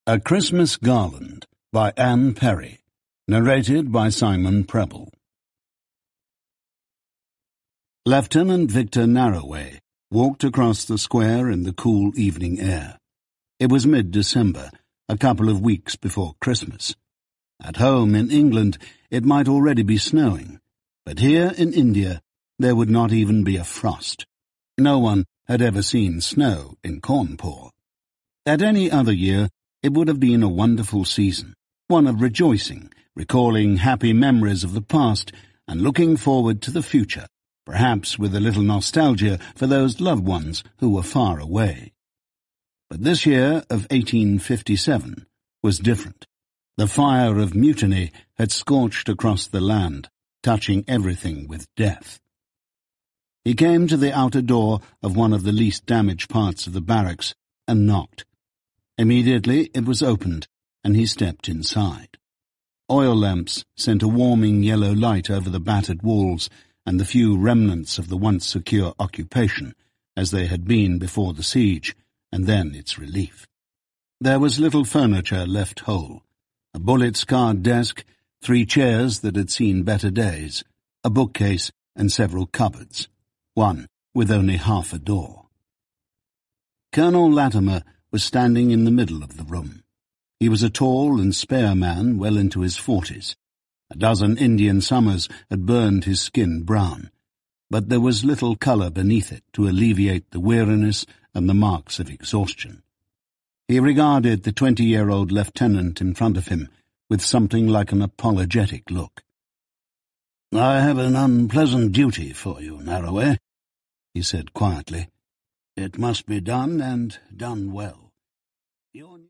A Christmas Garland by Anne Perry, narrated by Simon Preble. Lieutenant Victor Narroway walked across the square in the cool evening air. It was mid-December, a couple of weeks before Christmas. At home in England it might already be snowing, but here in India there would not even be a frost. No one had ever seen snow in Cawnpore. At any other year it would have been a wonderful season, one of rejoicing, recalling happy memories of the past and looking forward to the future, perhaps with a little nostalgia for those loved ones who were far away. But this year of 1857 was different. The fire of mutiny had scorched across the land, touching everything with death. He came to the outer door of one of the least damaged parts of the barracks and knocked. Immediately it was opened, and he stepped inside. Oil lamps sent a warming yellow light over the battered walls and the few remnants of the once secure occupation, as they had been before the siege, and then its relief. There was little furniture left whole: a bullet-scarred desk, 3 chairs that had seen better days, a bookcase, and several cupboards, one with only half a door. Colonel Latimer was standing in the middle of the room. He was a tall and spare man, well into his 40s. A dozen Indian summers had burned his skin brown, but there was little colour beneath it to alleviate the weariness and the marks of exhaustion. He regarded the 20-year-old lieutenant in front of him with something like an apologetic look. "I have an unpleasant duty for you, Narroway," he said quietly. "It must be done, and done well.